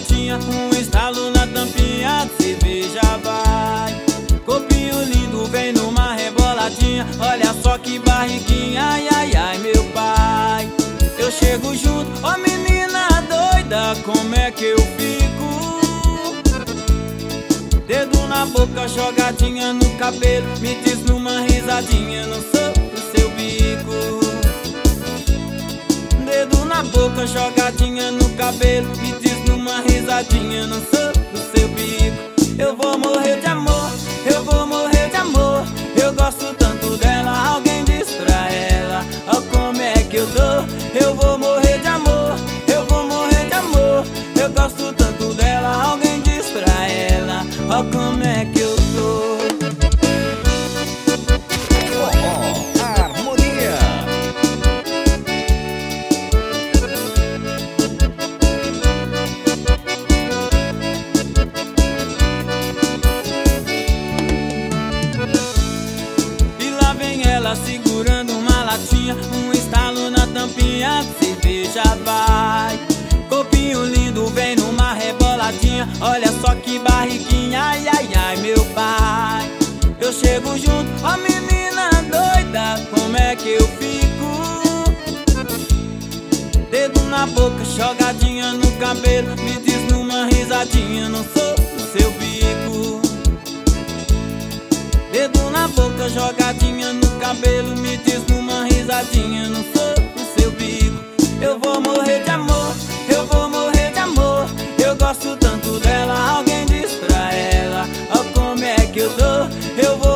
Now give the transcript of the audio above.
latinha, um estalo na tampinha, cerveja vai. Copinho lindo vem numa reboladinha, olha só que barriguinha, ai ai ai meu pai. Eu chego junto, ó menina doida, como é que eu fico? Dedo na boca, jogadinha no cabelo, me diz numa risadinha, não sou o seu bico. Dedo na boca, jogadinha no cabelo, me diz numa risadinha, não sou o seu bico. Eu vou morrer de amor, eu vou morrer de amor, eu gosto tanto dela, alguém diz pra ela, ó como é que eu tô. Eu vou morrer de amor, eu vou morrer de amor, eu gosto tanto dela, alguém diz pra ela, ó como é que eu tô. Harmonia. E lá vem ela segurando uma latinha, um estalo na tampinha, cerveja vai. Copinho lindo vem numa reboladinha, olha só que barriguinha, ai ai ai meu pai. Eu chego junto, ó menina doida, como é que eu fico? Dedo na boca, jogadinha no cabelo, me diz numa risadinha, não sou o seu bico. Dedo na boca, jogadinha no cabelo, me diz numa risadinha, não sou o seu bico. Eu vou morrer de amor, eu vou morrer de amor, eu gosto tanto dela, alguém diz pra ela, ó como é que eu tô. Eu vou